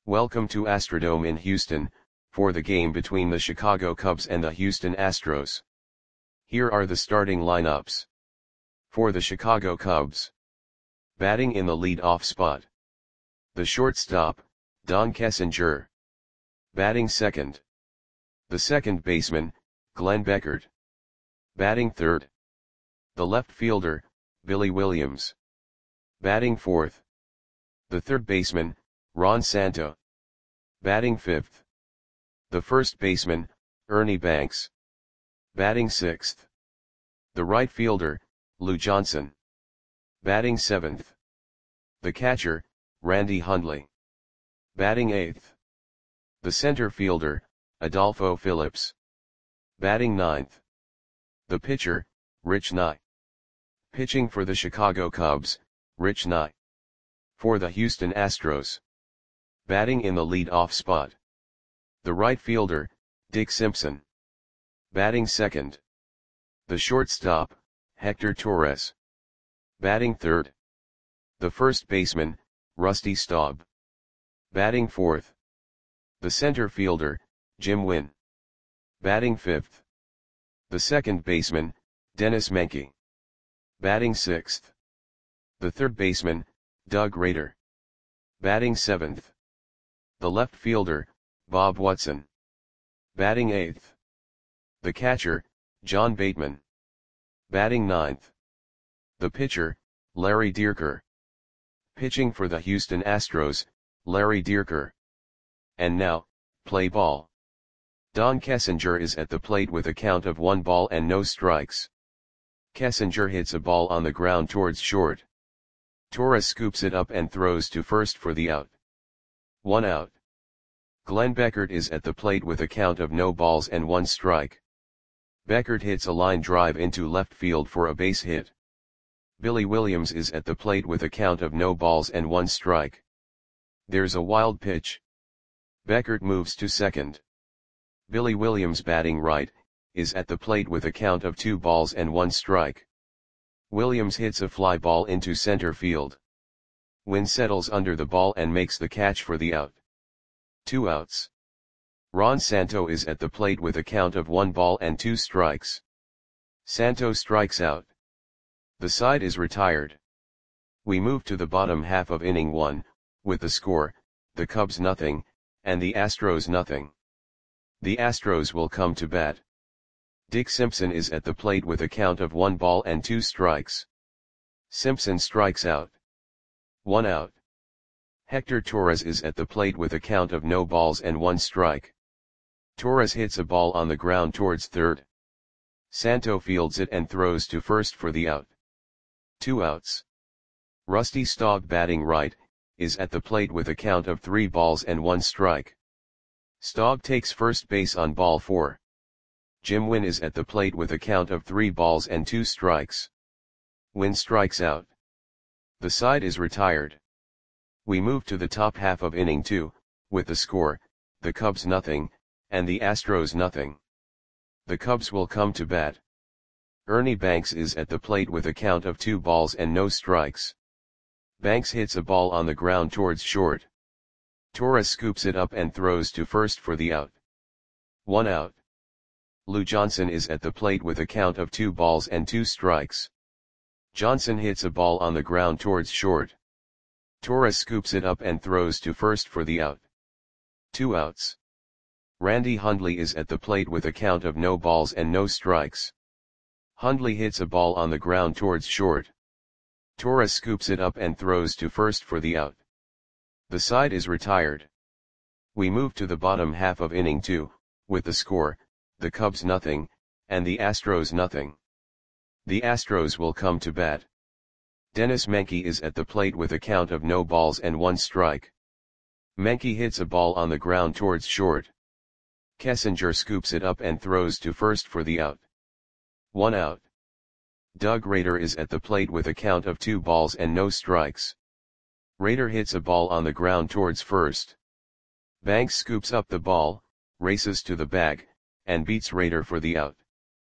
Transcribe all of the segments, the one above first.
Welcome to Astrodome in Houston, for the game between the Chicago Cubs and the Houston Astros. Here are the starting lineups. For the Chicago Cubs. Batting in the lead-off spot. The shortstop, Don Kessinger. Batting second. The second baseman, Glenn Beckert. Batting third. The left fielder, Billy Williams. Batting fourth. The third baseman, Ron Santo. Batting fifth. The first baseman, Ernie Banks. Batting sixth. The right fielder, Lou Johnson. Batting seventh. The catcher, Randy Hundley. Batting eighth. The center fielder, Adolfo Phillips. Batting ninth. The pitcher, Rich Nye. Pitching for the Chicago Cubs, Rich Nye. For the Houston Astros. Batting in the lead-off spot. The right fielder, Dick Simpson. Batting second. The shortstop, Hector Torres. Batting third. The first baseman, Rusty Staub. Batting fourth. The center fielder, Jim Wynn. Batting fifth. The second baseman, Dennis Menke. Batting sixth. The third baseman, Doug Rader. Batting seventh. The left fielder, Bob Watson. Batting eighth. The catcher, John Bateman. Batting ninth. The pitcher, Larry Dierker. Pitching for the Houston Astros, Larry Dierker. And now, play ball. Don Kessinger is at the plate with a count of 1 ball and no strikes. Kessinger hits a ball on the ground towards short. Torres scoops it up and throws to first for the out. 1 out. Glenn Beckert is at the plate with a count of no balls and 1 strike. Beckert hits a line drive into left field for a base hit. Billy Williams is at the plate with a count of no balls and 1 strike. There's a wild pitch. Beckert moves to second. Billy Williams, batting right, is at the plate with a count of 2 balls and 1 strike. Williams hits a fly ball into center field. Wynn settles under the ball and makes the catch for the out. 2 outs. Ron Santo is at the plate with a count of 1 ball and 2 strikes. Santo strikes out. The side is retired. We move to the bottom half of inning 1, with the score, the Cubs nothing, and the Astros nothing. The Astros will come to bat. Dick Simpson is at the plate with a count of 1 ball and 2 strikes. Simpson strikes out. 1 out. Hector Torres is at the plate with a count of no balls and 1 strike. Torres hits a ball on the ground towards third. Santo fields it and throws to first for the out. 2 outs. Rusty Staub, batting right, is at the plate with a count of 3 balls and 1 strike. Staub takes first base on ball 4. Jim Wynn is at the plate with a count of 3 balls and 2 strikes. Wynn strikes out. The side is retired. We move to the top half of inning 2, with the score, the Cubs nothing, and the Astros nothing. The Cubs will come to bat. Ernie Banks is at the plate with a count of 2 balls and no strikes. Banks hits a ball on the ground towards short. Torres scoops it up and throws to first for the out. 1 out. Lou Johnson is at the plate with a count of 2 balls and 2 strikes. Johnson hits a ball on the ground towards short. Torres scoops it up and throws to first for the out. 2 outs. Randy Hundley is at the plate with a count of no balls and no strikes. Hundley hits a ball on the ground towards short. Torres scoops it up and throws to first for the out. The side is retired. We move to the bottom half of inning 2, with the score, the Cubs nothing, and the Astros nothing. The Astros will come to bat. Dennis Menke is at the plate with a count of no balls and 1 strike. Menke hits a ball on the ground towards short. Kessinger scoops it up and throws to first for the out. 1 out. Doug Rader is at the plate with a count of 2 balls and no strikes. Rader hits a ball on the ground towards first. Banks scoops up the ball, races to the bag, and beats Rader for the out.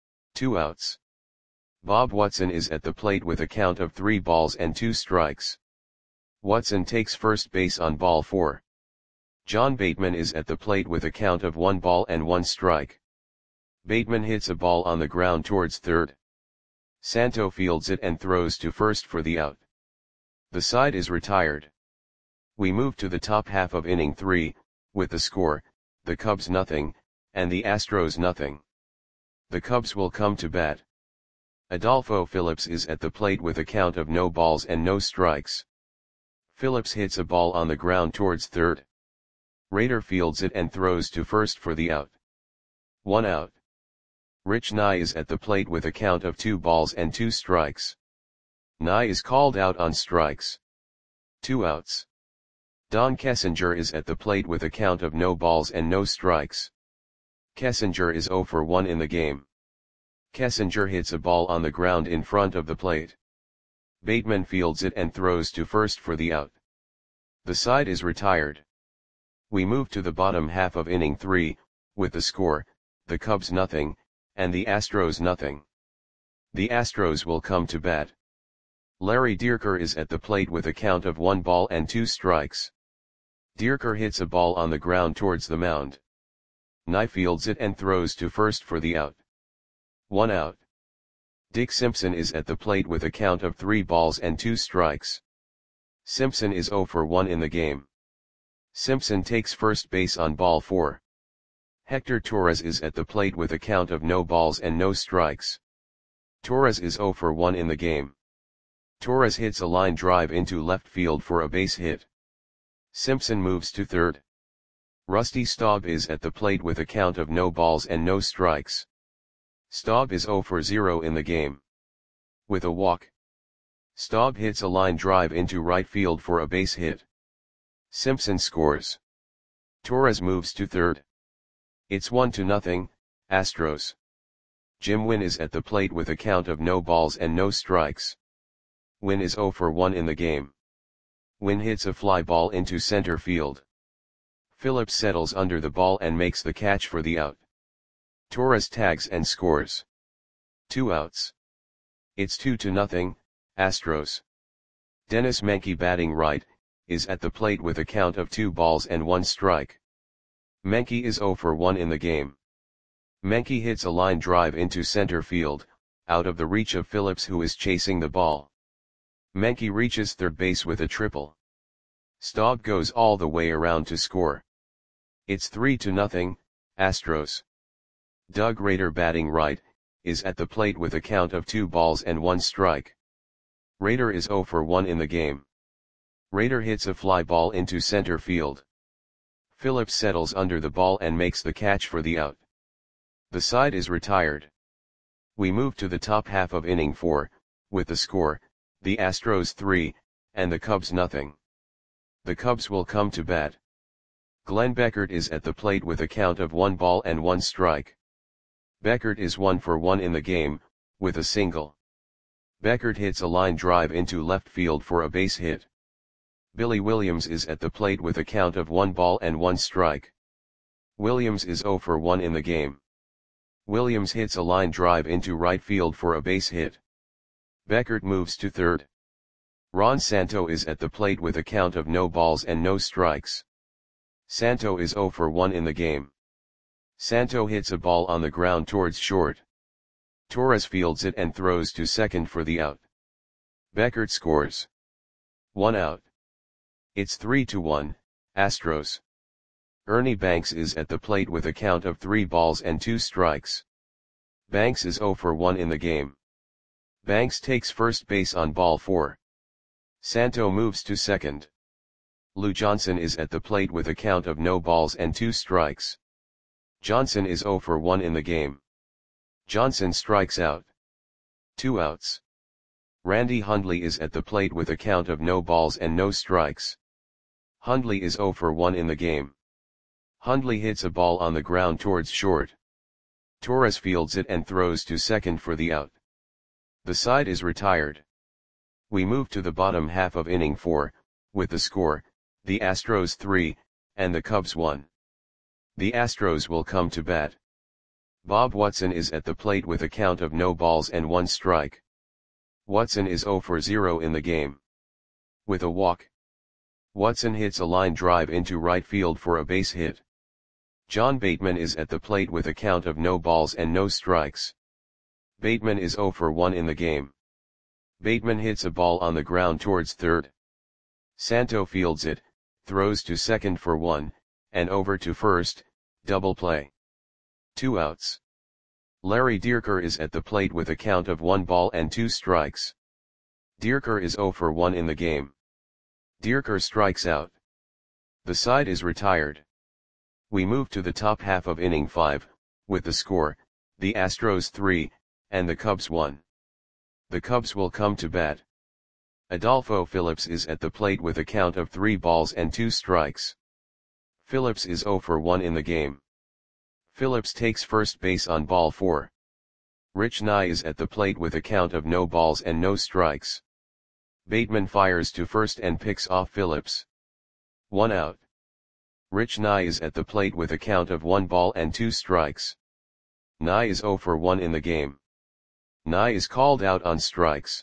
2 outs. Bob Watson is at the plate with a count of 3 balls and 2 strikes. Watson takes first base on ball 4. John Bateman is at the plate with a count of 1 ball and 1 strike. Bateman hits a ball on the ground towards third. Santo fields it and throws to first for the out. The side is retired. We move to the top half of inning 3, with the score, the Cubs nothing, and the Astros nothing. The Cubs will come to bat. Adolfo Phillips is at the plate with a count of no balls and no strikes. Phillips hits a ball on the ground towards third. Rader fields it and throws to first for the out. 1 out. Rich Nye is at the plate with a count of 2 balls and 2 strikes. Nye is called out on strikes. 2 outs. Don Kessinger is at the plate with a count of no balls and no strikes. Kessinger is 0 for 1 in the game. Kessinger hits a ball on the ground in front of the plate. Bateman fields it and throws to first for the out. The side is retired. We move to the bottom half of inning 3, with the score, the Cubs nothing, and the Astros nothing. The Astros will come to bat. Larry Dierker is at the plate with a count of 1 ball and 2 strikes. Dierker hits a ball on the ground towards the mound. Nye fields it and throws to first for the out. 1 out. Dick Simpson is at the plate with a count of 3 balls and 2 strikes. Simpson is 0 for 1 in the game. Simpson takes first base on ball 4. Hector Torres is at the plate with a count of no balls and no strikes. Torres is 0 for 1 in the game. Torres hits a line drive into left field for a base hit. Simpson moves to third. Rusty Staub is at the plate with a count of no balls and no strikes. Staub is 0 for 0 in the game. With a walk, Staub hits a line drive into right field for a base hit. Simpson scores. Torres moves to third. It's 1-0, Astros. Jim Wynn is at the plate with a count of no balls and no strikes. Wynn is 0 for 1 in the game. Wynn hits a fly ball into center field. Phillips settles under the ball and makes the catch for the out. Torres tags and scores. 2 outs. It's 2-0, Astros. Dennis Menke batting right, is at the plate with a count of 2 balls and 1 strike. Menke is 0 for 1 in the game. Menke hits a line drive into center field, out of the reach of Phillips who is chasing the ball. Menke reaches third base with a triple. Staub goes all the way around to score. It's 3-0, Astros. Doug Rader batting right, is at the plate with a count of 2 balls and 1 strike. Rader is 0 for 1 in the game. Rader hits a fly ball into center field. Phillips settles under the ball and makes the catch for the out. The side is retired. We move to the top half of inning 4, with the score, the Astros 3, and the Cubs nothing. The Cubs will come to bat. Glenn Beckert is at the plate with a count of 1 ball and 1 strike. Beckert is 1 for 1 in the game, with a single. Beckert hits a line drive into left field for a base hit. Billy Williams is at the plate with a count of 1 ball and 1 strike. Williams is 0 for 1 in the game. Williams hits a line drive into right field for a base hit. Beckert moves to third. Ron Santo is at the plate with a count of no balls and no strikes. Santo is 0 for 1 in the game. Santo hits a ball on the ground towards short. Torres fields it and throws to second for the out. Beckert scores. 1 out. It's 3-1, Astros. Ernie Banks is at the plate with a count of 3 balls and 2 strikes. Banks is 0 for 1 in the game. Banks takes first base on ball 4. Santo moves to second. Lou Johnson is at the plate with a count of no balls and 2 strikes. Johnson is 0 for 1 in the game. Johnson strikes out. 2 outs. Randy Hundley is at the plate with a count of no balls and no strikes. Hundley is 0 for 1 in the game. Hundley hits a ball on the ground towards short. Torres fields it and throws to second for the out. The side is retired. We move to the bottom half of inning 4, with the score, the Astros 3, and the Cubs 1. The Astros will come to bat. Bob Watson is at the plate with a count of no balls and 1 strike. Watson is 0 for 0 in the game. With a walk, Watson hits a line drive into right field for a base hit. John Bateman is at the plate with a count of no balls and no strikes. Bateman is 0 for 1 in the game. Bateman hits a ball on the ground towards third. Santo fields it, throws to second for 1, and over to first, double play. 2 outs. Larry Dierker is at the plate with a count of 1 ball and 2 strikes. Dierker is 0 for 1 in the game. Dierker strikes out. The side is retired. We move to the top half of inning 5, with the score, the Astros 3, and the Cubs 1. The Cubs will come to bat. Adolfo Phillips is at the plate with a count of 3 balls and 2 strikes. Phillips is 0 for 1 in the game. Phillips takes first base on ball 4. Rich Nye is at the plate with a count of no balls and no strikes. Bateman fires to first and picks off Phillips. 1 out. Rich Nye is at the plate with a count of 1 ball and 2 strikes. Nye is 0 for 1 in the game. Nye is called out on strikes.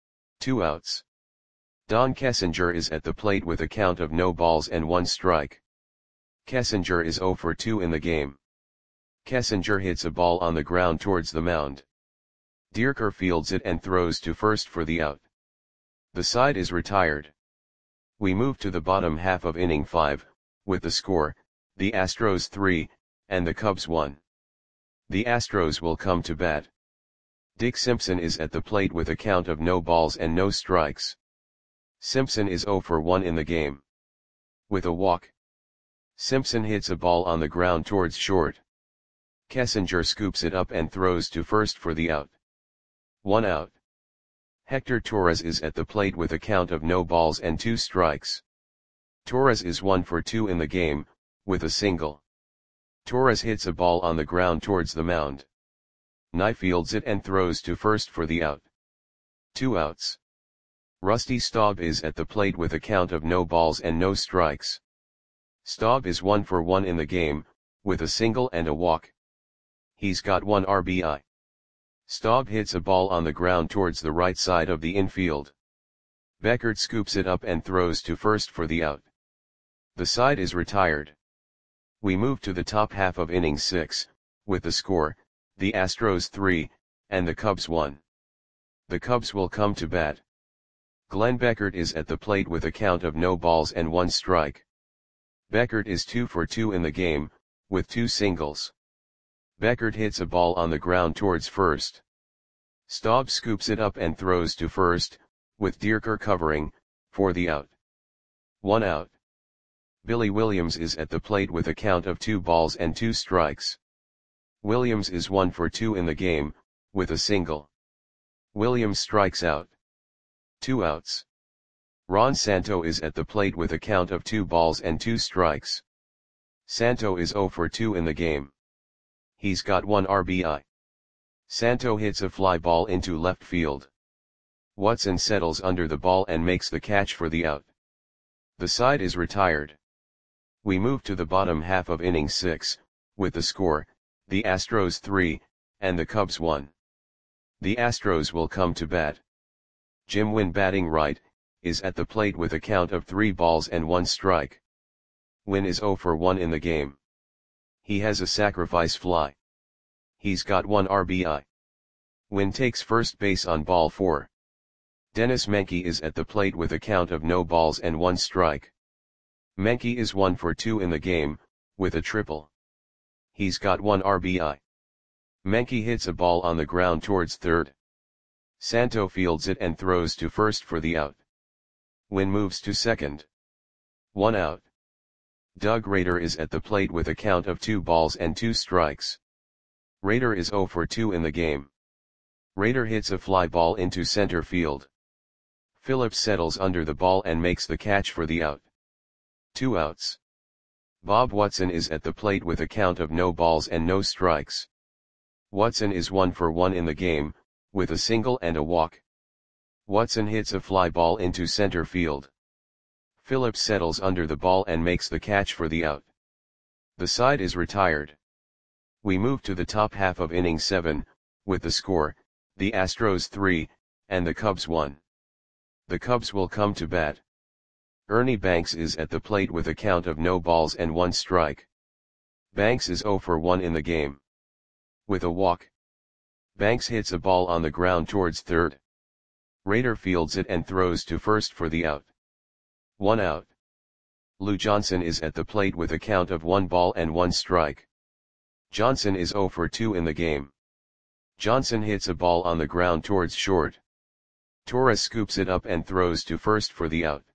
2 outs. Don Kessinger is at the plate with a count of no balls and 1 strike. Kessinger is 0 for 2 in the game. Kessinger hits a ball on the ground towards the mound. Dierker fields it and throws to first for the out. The side is retired. We move to the bottom half of inning 5, with the score, the Astros 3, and the Cubs 1. The Astros will come to bat. Dick Simpson is at the plate with a count of no balls and no strikes. Simpson is 0 for 1 in the game. With a walk. Simpson hits a ball on the ground towards short. Kessinger scoops it up and throws to first for the out. 1 out. Hector Torres is at the plate with a count of no balls and 2 strikes. Torres is 1 for 2 in the game, with a single. Torres hits a ball on the ground towards the mound. Nye fields it and throws to first for the out. 2 outs. Rusty Staub is at the plate with a count of no balls and no strikes. Staub is 1 for 1 in the game, with a single and a walk. He's got 1 RBI. Staub hits a ball on the ground towards the right side of the infield. Beckert scoops it up and throws to first for the out. The side is retired. We move to the top half of inning 6, with the score, the Astros 3, and the Cubs 1. The Cubs will come to bat. Glenn Beckert is at the plate with a count of no balls and 1 strike. Beckert is 2 for 2 in the game, with 2 singles. Beckert hits a ball on the ground towards first. Staub scoops it up and throws to first, with Dierker covering, for the out. 1 out. Billy Williams is at the plate with a count of 2 balls and 2 strikes. Williams is 1 for 2 in the game, with a single. Williams strikes out. 2 outs. Ron Santo is at the plate with a count of 2 balls and 2 strikes. Santo is 0 for 2 in the game. He's got 1 RBI. Santo hits a fly ball into left field. Watson settles under the ball and makes the catch for the out. The side is retired. We move to the bottom half of inning 6, with the score, the Astros 3, and the Cubs 1. The Astros will come to bat. Jim Wynn, batting right, is at the plate with a count of 3 balls and 1 strike. Wynn is 0 for 1 in the game. He has a sacrifice fly. He's got 1 RBI. Wynn takes first base on ball 4. Dennis Menke is at the plate with a count of no balls and 1 strike. Menke is 1 for 2 in the game, with a triple. He's got 1 RBI. Menke hits a ball on the ground towards third. Santo fields it and throws to first for the out. Wynn moves to second. 1 out. Doug Rader is at the plate with a count of 2 balls and 2 strikes. Rader is 0 for 2 in the game. Rader hits a fly ball into center field. Phillips settles under the ball and makes the catch for the out. 2 outs. Bob Watson is at the plate with a count of no balls and no strikes. Watson is 1 for 1 in the game, with a single and a walk. Watson hits a fly ball into center field. Phillips settles under the ball and makes the catch for the out. The side is retired. We move to the top half of inning 7, with the score, the Astros 3, and the Cubs 1. The Cubs will come to bat. Ernie Banks is at the plate with a count of no balls and 1 strike. Banks is 0 for 1 in the game. With a walk. Banks hits a ball on the ground towards third. Rader fields it and throws to first for the out. 1 out. Lou Johnson is at the plate with a count of 1 ball and 1 strike. Johnson is 0 for 2 in the game. Johnson hits a ball on the ground towards short. Torres scoops it up and throws to first for the out.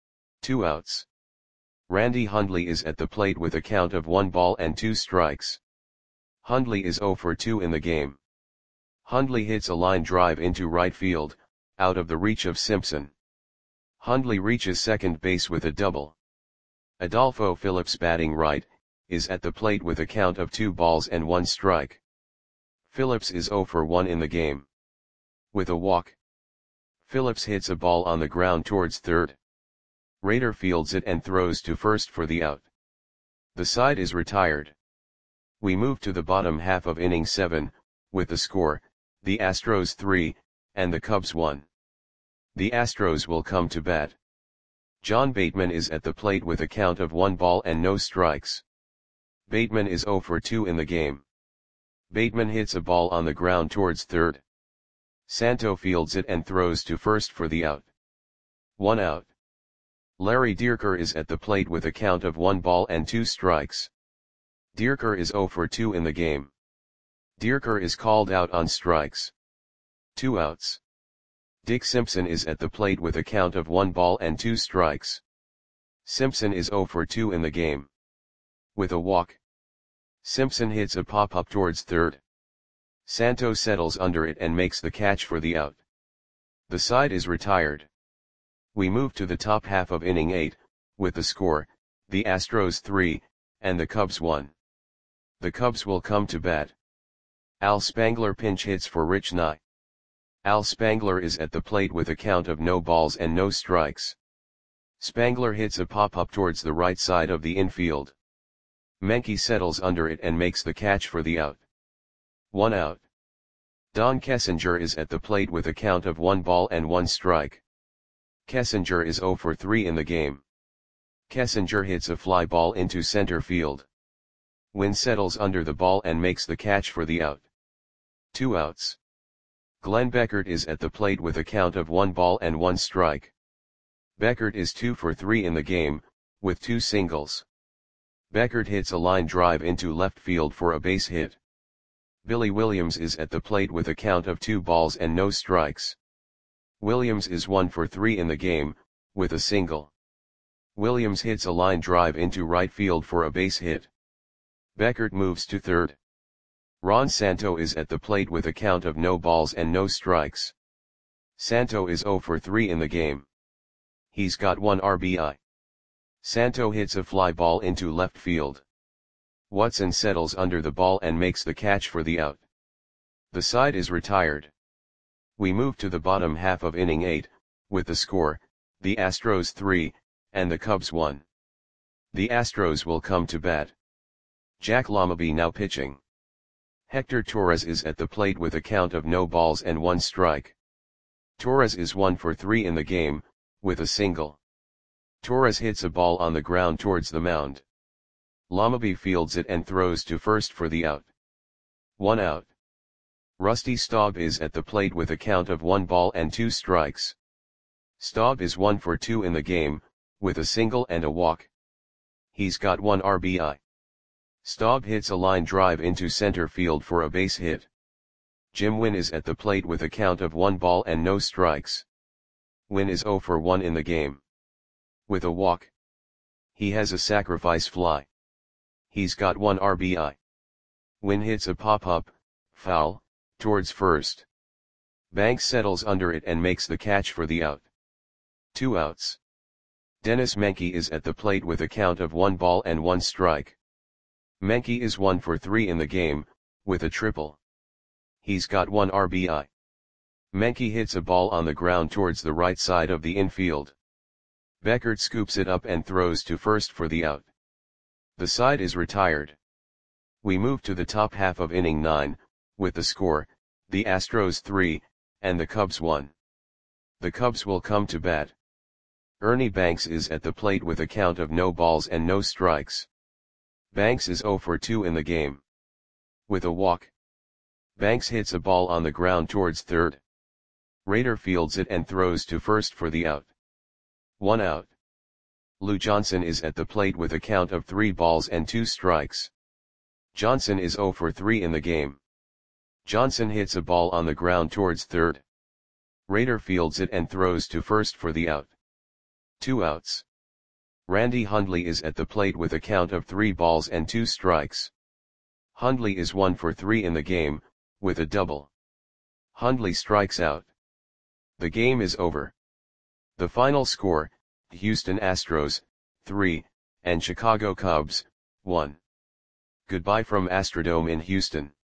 2 outs. Randy Hundley is at the plate with a count of 1 ball and 2 strikes. Hundley is 0 for 2 in the game. Hundley hits a line drive into right field, out of the reach of Simpson. Hundley reaches second base with a double. Adolfo Phillips, batting right, is at the plate with a count of 2 balls and 1 strike. Phillips is 0 for 1 in the game. With a walk. Phillips hits a ball on the ground towards third. Rader fields it and throws to first for the out. The side is retired. We move to the bottom half of inning 7, with the score, the Astros 3, and the Cubs 1. The Astros will come to bat. John Bateman is at the plate with a count of 1 ball and no strikes. Bateman is 0 for 2 in the game. Bateman hits a ball on the ground towards third. Santo fields it and throws to first for the out. 1 out. Larry Dierker is at the plate with a count of 1 ball and 2 strikes. Dierker is 0 for 2 in the game. Dierker is called out on strikes. 2 outs. Dick Simpson is at the plate with a count of 1 ball and 2 strikes. Simpson is 0 for 2 in the game. With a walk. Simpson hits a pop-up towards third. Santo settles under it and makes the catch for the out. The side is retired. We move to the top half of inning 8, with the score, the Astros 3, and the Cubs 1. The Cubs will come to bat. Al Spangler pinch hits for Rich Nye. Al Spangler is at the plate with a count of no balls and no strikes. Spangler hits a pop-up towards the right side of the infield. Menke settles under it and makes the catch for the out. 1 out. Don Kessinger is at the plate with a count of 1 ball and 1 strike. Kessinger is 0 for 3 in the game. Kessinger hits a fly ball into center field. Wynn settles under the ball and makes the catch for the out. 2 outs. Glenn Beckert is at the plate with a count of 1 ball and 1 strike. Beckert is 2 for 3 in the game, with 2 singles. Beckert hits a line drive into left field for a base hit. Billy Williams is at the plate with a count of 2 balls and no strikes. Williams is 1 for 3 in the game, with a single. Williams hits a line drive into right field for a base hit. Beckert moves to third. Ron Santo is at the plate with a count of no balls and no strikes. Santo is 0 for 3 in the game. He's got 1 RBI. Santo hits a fly ball into left field. Watson settles under the ball and makes the catch for the out. The side is retired. We move to the bottom half of inning 8, with the score, the Astros 3, and the Cubs 1. The Astros will come to bat. Jack Lamabee now pitching. Hector Torres is at the plate with a count of no balls and 1 strike. Torres is 1 for 3 in the game, with a single. Torres hits a ball on the ground towards the mound. Lamabee fields it and throws to first for the out. 1 out. Rusty Staub is at the plate with a count of 1 ball and 2 strikes. Staub is 1 for 2 in the game, with a single and a walk. He's got 1 RBI. Staub hits a line drive into center field for a base hit. Jim Wynn is at the plate with a count of 1 ball and no strikes. Wynn is 0 for 1 in the game. With a walk. He has a sacrifice fly. He's got 1 RBI. Wynn hits a pop-up, foul, towards first. Banks settles under it and makes the catch for the out. 2 outs. Dennis Menke is at the plate with a count of 1 ball and 1 strike. Menke is 1 for 3 in the game, with a triple. He's got 1 RBI. Menke hits a ball on the ground towards the right side of the infield. Beckert scoops it up and throws to first for the out. The side is retired. We move to the top half of inning 9, with the score, the Astros 3, and the Cubs 1. The Cubs will come to bat. Ernie Banks is at the plate with a count of no balls and no strikes. Banks is 0 for 2 in the game. With a walk, Banks hits a ball on the ground towards third. Rader fields it and throws to first for the out. 1 out. Lou Johnson is at the plate with a count of 3 balls and 2 strikes. Johnson is 0 for 3 in the game. Johnson hits a ball on the ground towards third. Rader fields it and throws to first for the out. 2 outs. Randy Hundley is at the plate with a count of 3 balls and 2 strikes. Hundley is 1 for 3 in the game, with a double. Hundley strikes out. The game is over. The final score, Houston Astros, 3, and Chicago Cubs, 1. Goodbye from Astrodome in Houston.